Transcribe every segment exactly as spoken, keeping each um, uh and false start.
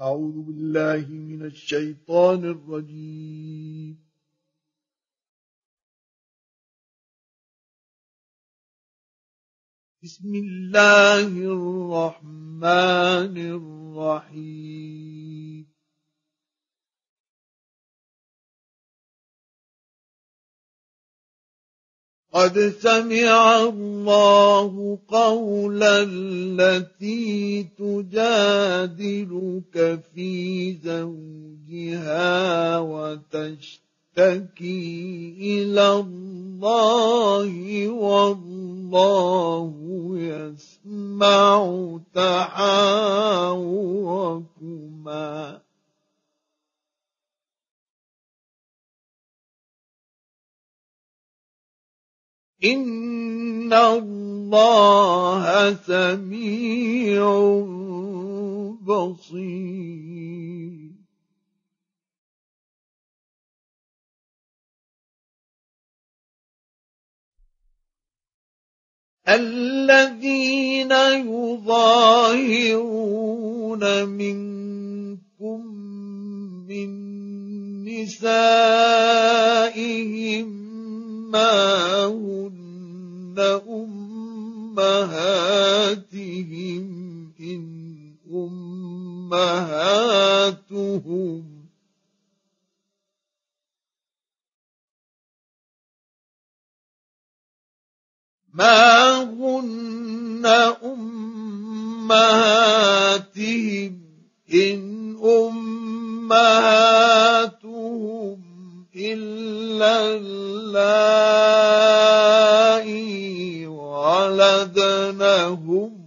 أعوذ بالله من الشيطان الرجيم. بسم الله الرحمن الرحيم. قد سمع الله قول التي تجادلك في زوجها وتشتكي إلى الله والله يسمع تحاوركما إن الله سميع بصير. الذين يظاهرون منكم من نسائهم ما هن أمهاتهم إن أمهاتهم ما هن أمهاتهم إن أمهاتهم إلا اللائي ولدنهم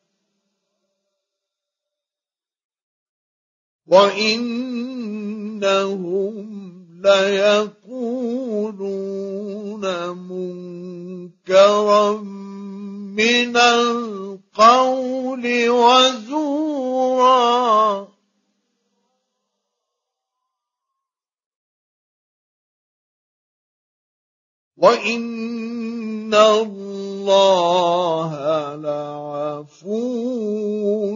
وإنهم ليقولون منكرا من القول وزورا وإن الله لعفو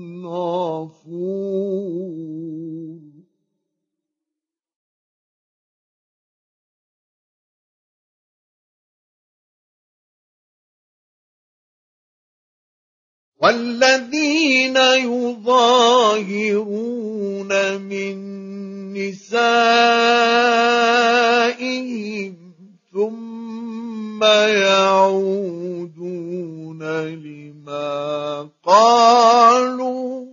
غفور. والذين يظاهرون من نسائهم ثم يعودون لما قالوا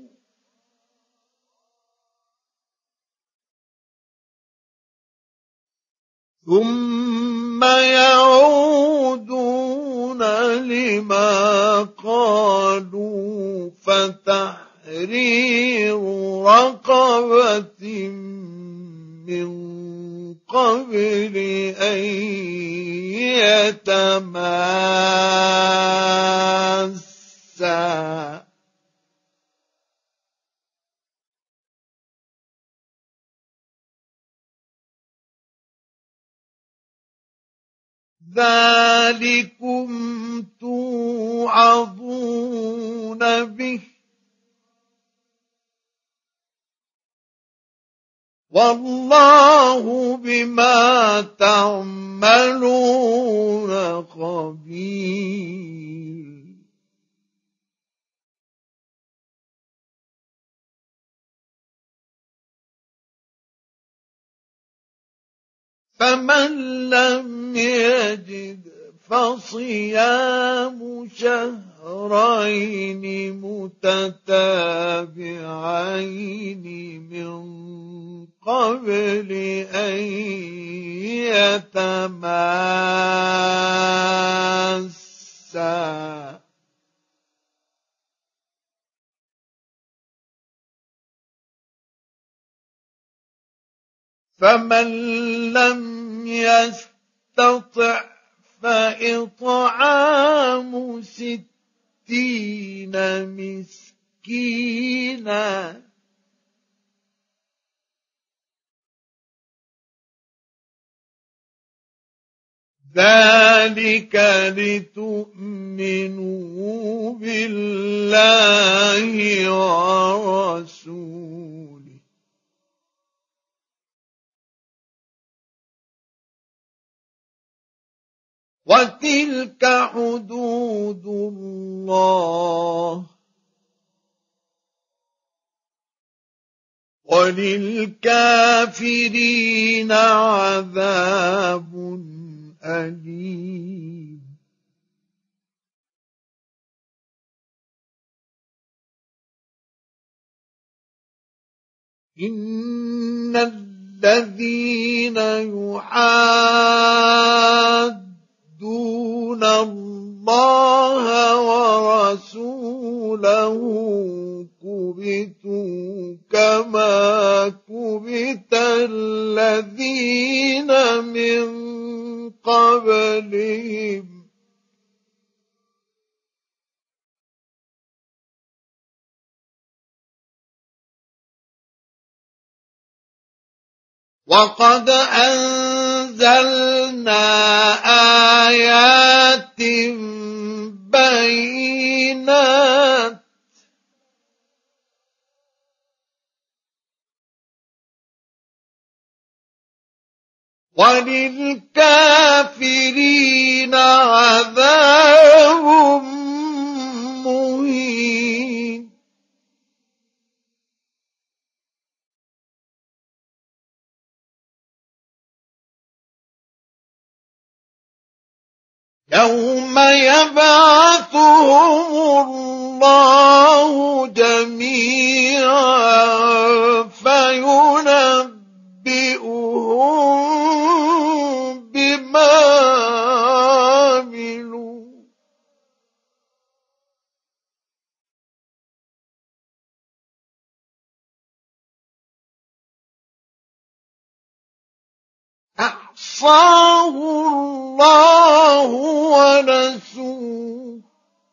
ثم يعودون لما قالوا فتحرير رقبة من قبل أن يتماسا ذلكم توعظون به والله بما تعملون خبير. فمن لم يجد فصيام شهرين متتابعين من قبل أن يتماسا فمن لم يستطع فإطعام ستين مسكينا ذلك لتؤمنوا بالله ورسوله وتلك حدود الله وللكافرين عذاب أليم. إن الذين يحادون الله ورسوله كبتوا كما كبت الذين من قبلهم وقد أنزلنا آيات بينات وللكافرين عذاب مهين. يوم يبعثهم الله جميعا فينبئهم بما عملوا أحصاه الله ونسوه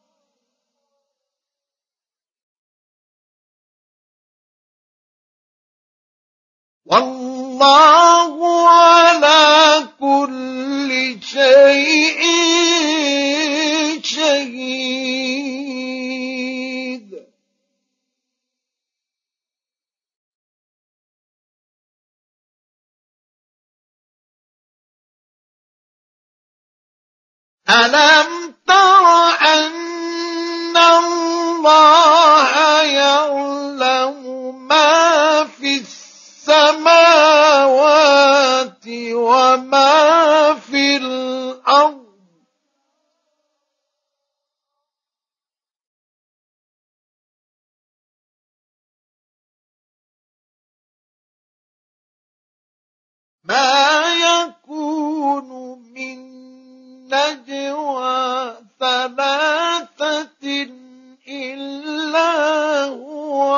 والله على كل شيء شهيد. ألم تر أن الله يعلم ما في السماوات وما في الأرض ما يكون من نجوى ثلاثة إلا هو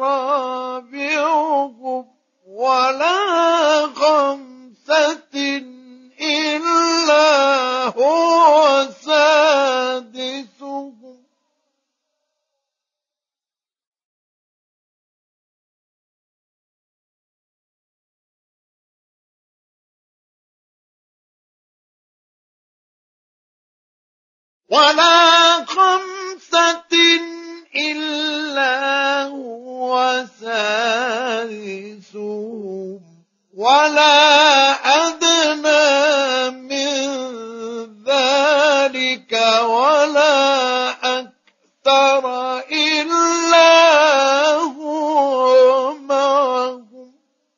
رابعهم ولا خمسة إلا هو سادسهم ولا خمسة إلا هو سادسهم ولا أدنى من ذلك ولا أكثر إلا هو معهم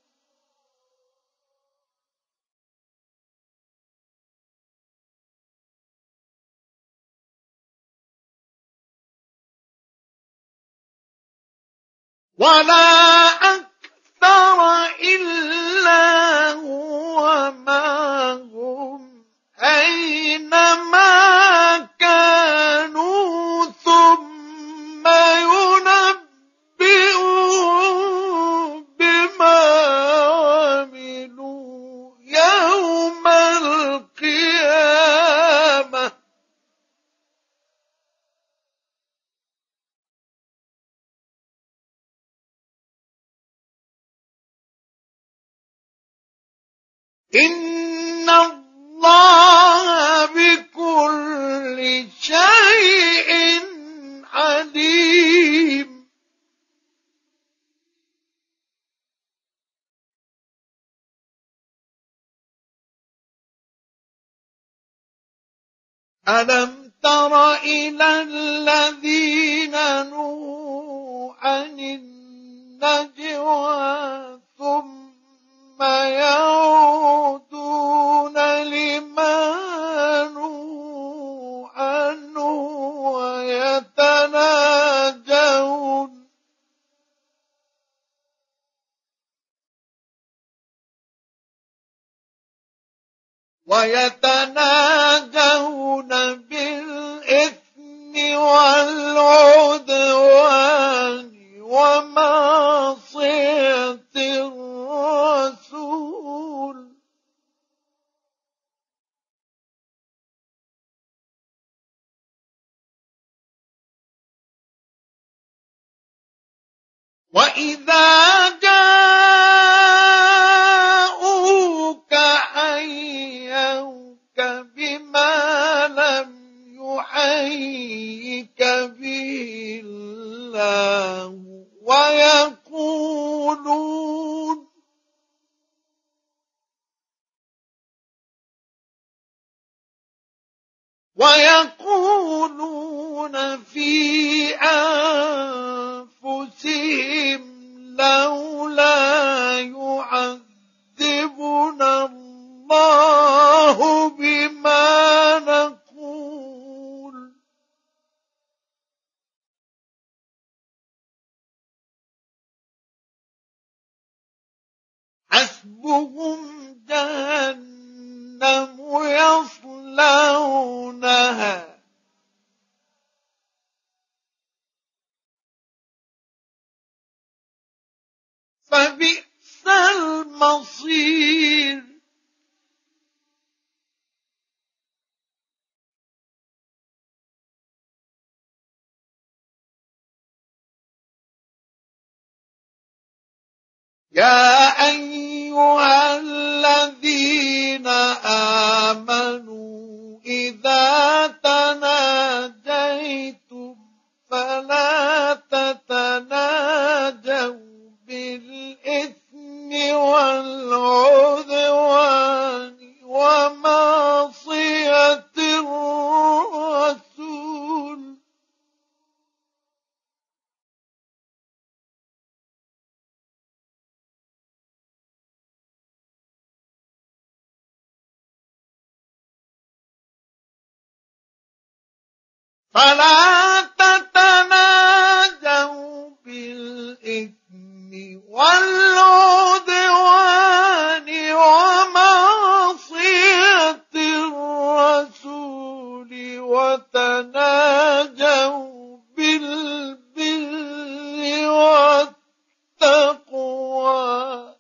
ولا أكثر إلا هو معهم أينما كانوا ثم ينبئهم بما عملوا يوم القيامة إن الله بكل شيء عليم. ألم تر إلى الذين نهوا عن النجوى ثم يعودون لما نهوا عنه ويتناجون ويتناجون بالإثم والعدوان ومعصية الرسول وإذا جاءوك حيوك بما لم يحيك به الله ويقولون ويقولون في أنفسهم لولا يعذبنا الله بما نقول حسبهم جهنم يصلونها فبئس المصير يا أيها الذين آمنوا إذا تناجيتم فلا تتناجوا بالإثم والعدوان ومعصية الرسول فلا تتناجوا بالإثم والعدوان ومعصية الرسول وتناجوا بالبر والتقوى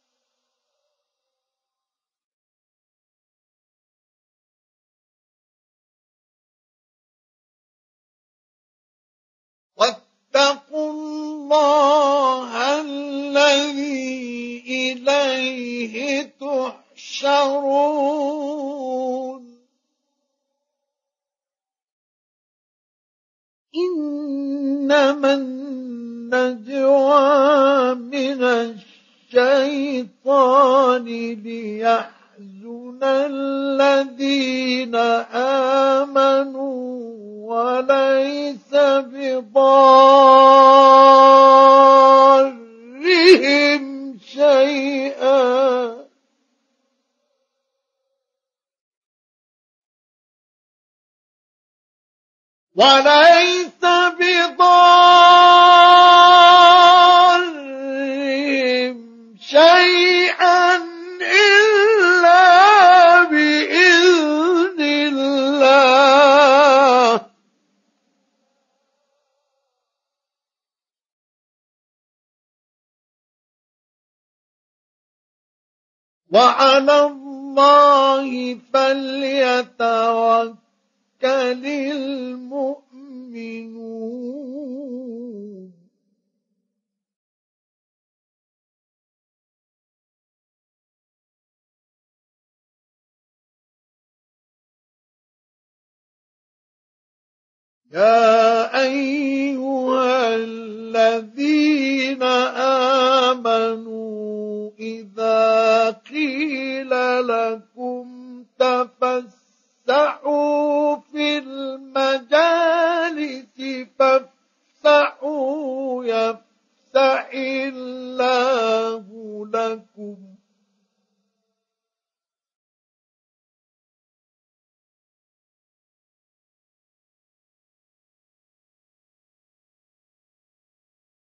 واتقوا الله الذي إليه تحشرون إنما النجوى من الشيطان ليحزن الذين آمنوا وليس بضارهم شيئا وليس بضارهم شيئا إلا بإذن الله وعلى الله فليتوكل المؤمنون يا أيها الذين آمنوا إذا قيل لكم تفسحوا في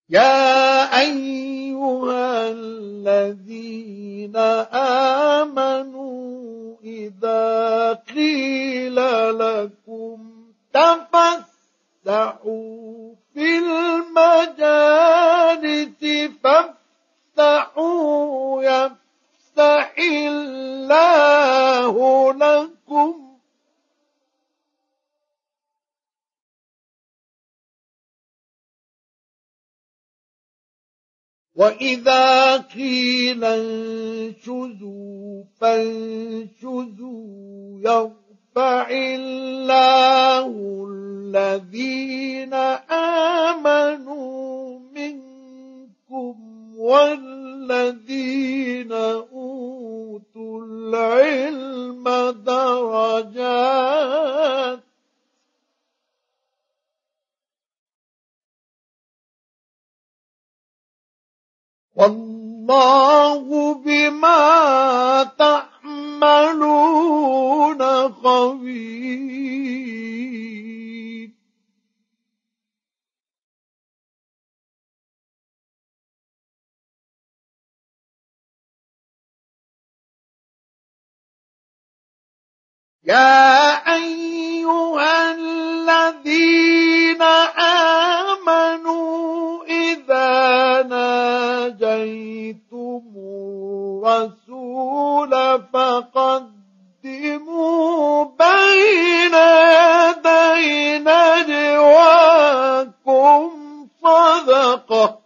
يا أيها الذين آمنوا إذا قيل لكم تفسحوا في المجالس فافسحوا يفسح الله لكم وإذا قيل انشزوا فانشزوا يرفع الله الذين آمنوا منكم والذين أوتوا العلم درجات والله بما تعملون خبير. يا أيها الذين آمنوا إذا ناجيتم الرسول فقدموا بين يدي نجواكم صدقة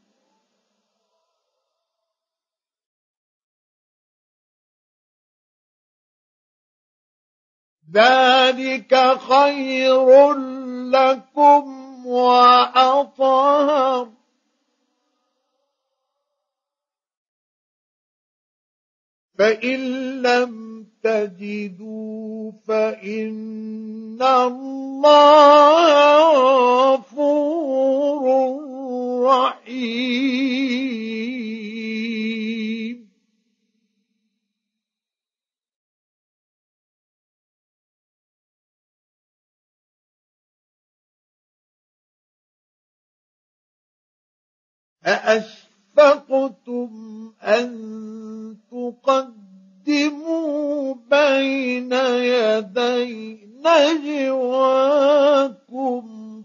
ذلك خير لكم وأطهر فإن لم تجدوا فإن الله غفور رحيم. أأشفقتم أن تقدموا بين يدي نجواكم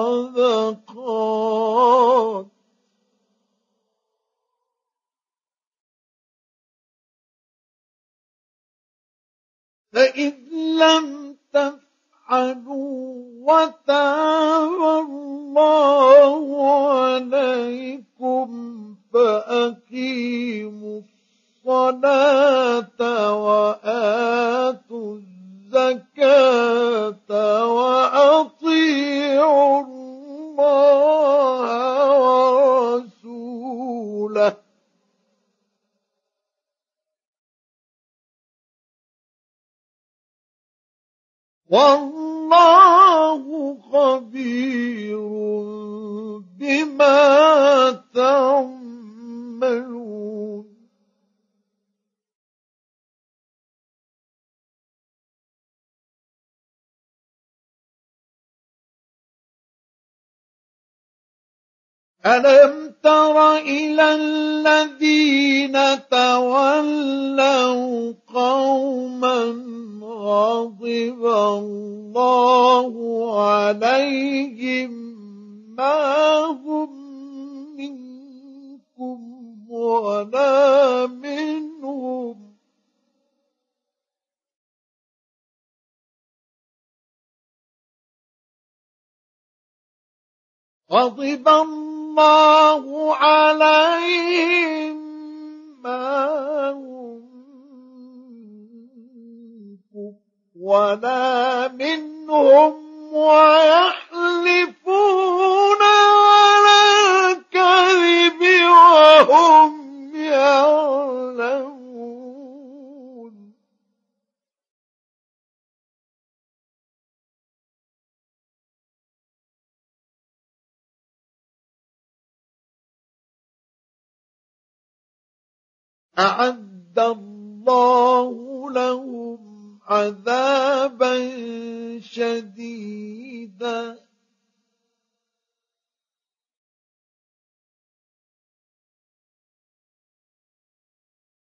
صدقات فإذ لم تفعلوا وتاب الله عليكم فأقيموا الصلاة وآتوا الزكاة وأطيعوا الله ورسوله والله خبير بما تعملون. ألم تر إلى الذين تولوا قوما غضب الله عليهم ما هم منكم ولا منهم غضب الله عليهم ما هم منكم ولا منهم ويحلفون على الكذب وهم يعلمون. أعد الله لهم عذابا شديدا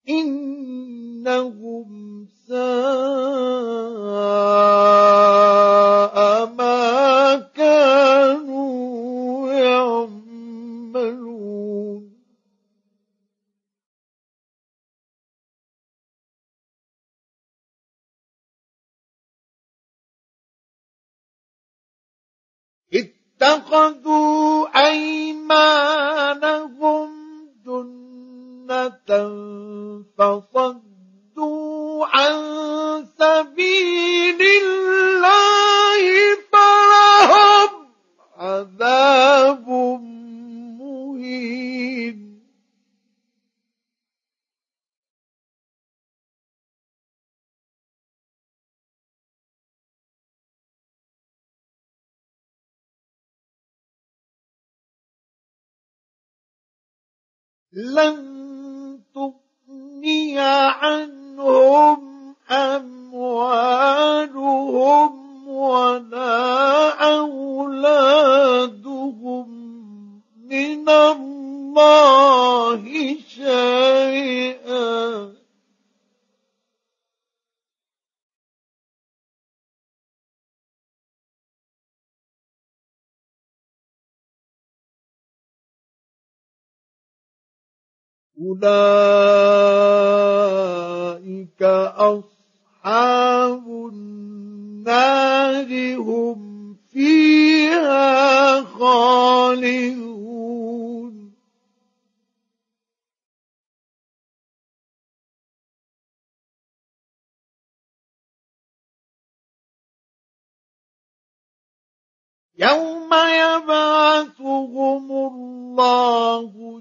إنهم ساء ما كانوا يعملون اتخذوا أيمانهم جنة فصدوا عن سبيل الله فلهم عذاب مهين لن تغني عنهم أموالهم ولا أولادهم من الله شيئا أولئك أصحاب النار هم فيها خالدون يوم يبعثهم الله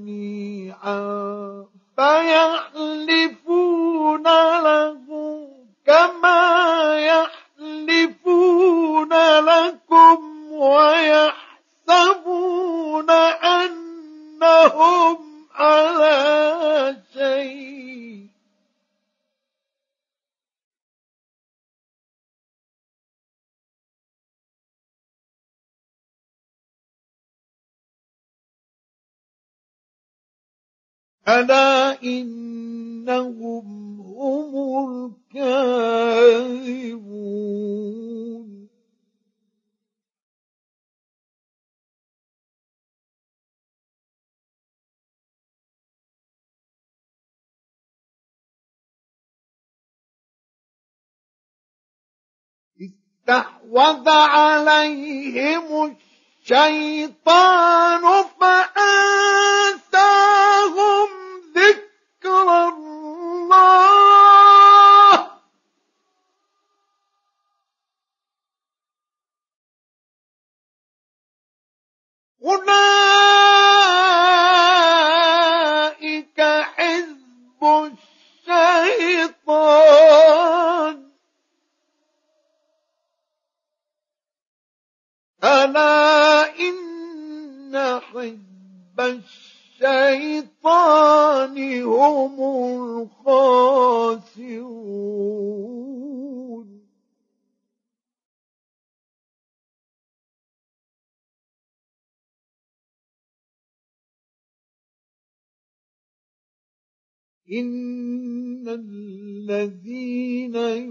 جميعا فيحلفون له كما يحلفون لكم ويحسبون أنهم على شيء ألا إنهم هم الكاذبون استحوذ عليهم الشيطان فأنساهم ذكر الله أولئك حزب الشيطان ألا إن حزب الشيطان هم الخاسرون إن الذين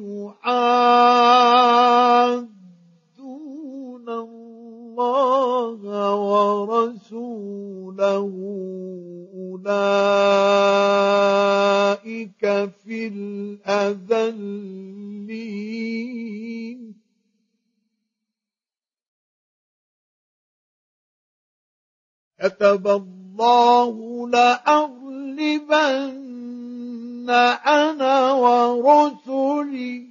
يحادون الله ورسوله أولئك في الأذلين كتب الله لأغلبن أنا ورسلي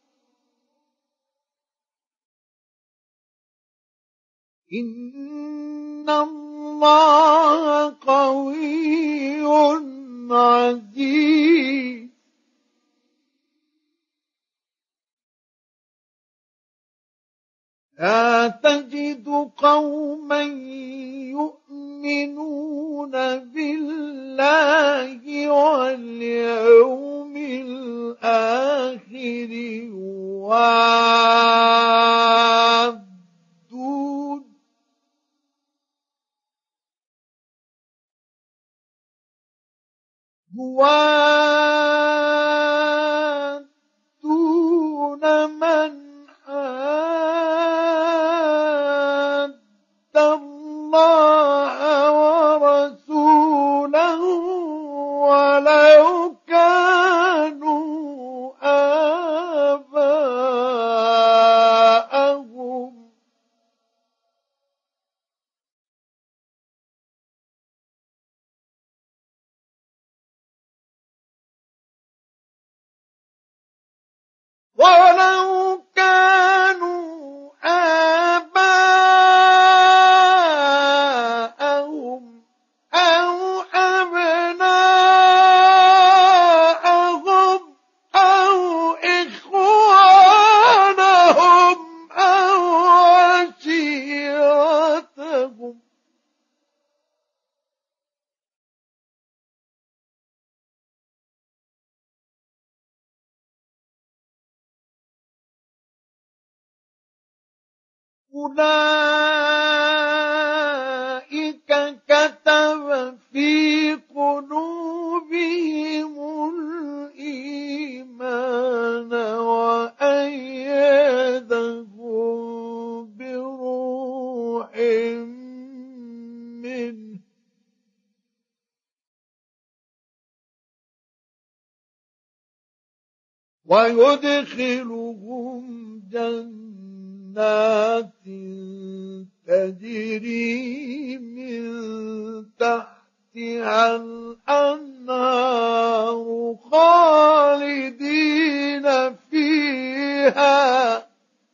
إن الله قوي عزيز لا تجد قوما يؤمنون بالله واليوم الآخر يوادون يوادون من حاد الله ورسوله ولو كانوا آباءهم ولو كانوا آباءهم أو أبناءهم أو إخوانهم أو عشيرتهم أولئك كتب في قلوبهم الإيمان وأيدهم بروح منه ويدخلهم جنات تجري من تحتها الأنهار خالدين فيها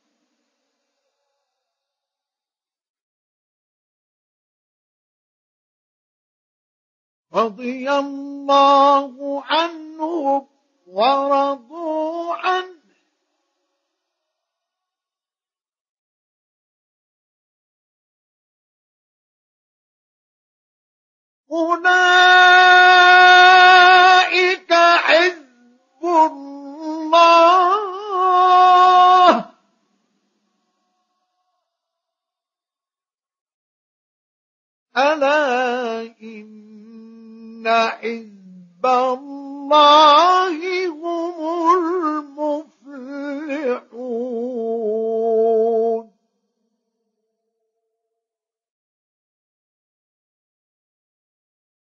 رضي الله عنهم ورضوا عنه أولئك حزب الله ألا إن حزب الله